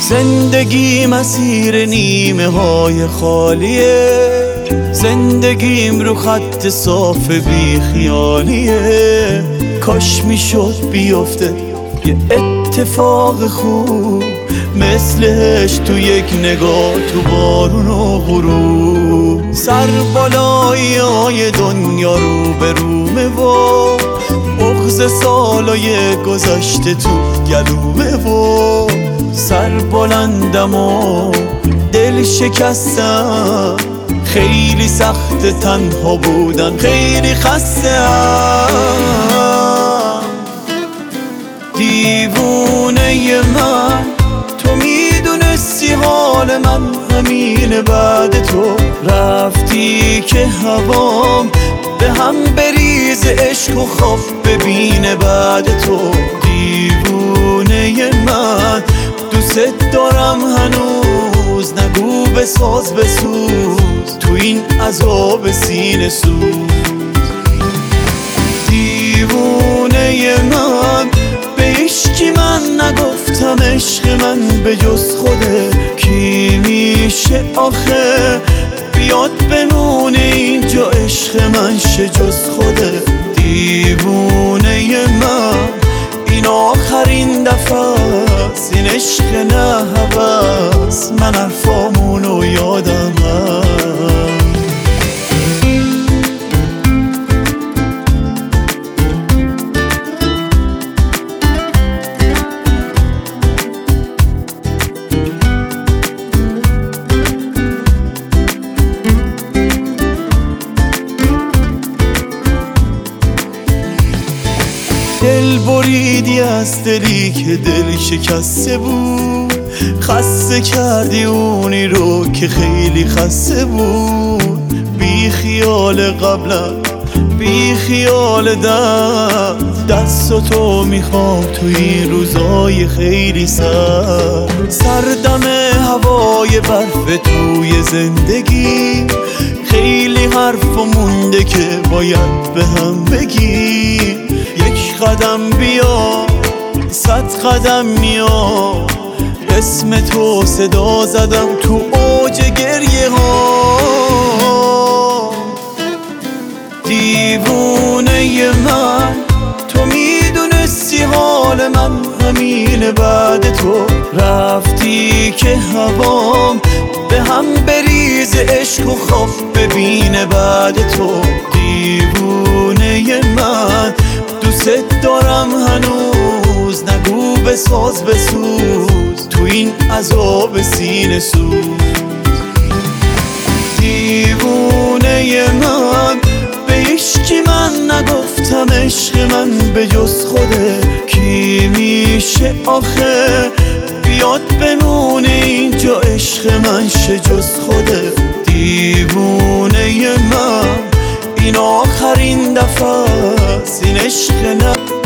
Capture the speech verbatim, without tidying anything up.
زندگی مسیر نیمه های خالیه، زندگیم رو خط صاف بی خیالیه. کاش میشد بیفته یه اتفاق خوب مثلش تو یک نگاه تو بارون و غروب. سر بالایی های دنیا رو به رومه و بغض سالای گذشته تو گلومه و سر بلندم و دل شکستم. خیلی سخت تنها بودن، خیلی خستم. دیوونه من تو میدونستی حال من همینه، بعد تو رفتی که هوام به هم بریز عشق و خواب ببینه. بعد تو دیوونه من دوست دارم هنوز، نگو بساز بسوز تو این عذاب سینه سوز. دیوونه من به عشقی من نگفتم عشق من به جز خوده. کی میشه آخه بیاد بمونه اینجا عشق من شه جز خوده. دیوونه من این آخرین دفعه است، این عشق نه هوس، من حرفامونو یادم هست. دل بریدی از دلی که دل شکسته بود، خسته کردی اونی رو که خیلی خسته بود. بی خیال قبلا بی خیال دست دست تو میخوام تو این روزای خیلی سرد. سردم هوای برف توی زندگی، خیلی حرف و مونده که باید به هم بگی. یک قدم بیا صد قدم میا، اسم تو صدا زدم تو اوج گریه ها. دیوونه من تو میدونستی حال من همینه، بعد تو رفتی که هوام به هم بریز عشق و خواب ببینه. بعد تو دیوونه من دوست دارم هنوز، نگو بساز بسوز تو این عذاب سینه سوز. دیوونه من به عشقی من نگفتم عشق من به جز خوده. کی میشه آخه بیاد بمونه اینجا عشق من شه جز خوده. دیوونه من این آخرین دفعه است، این عشق نه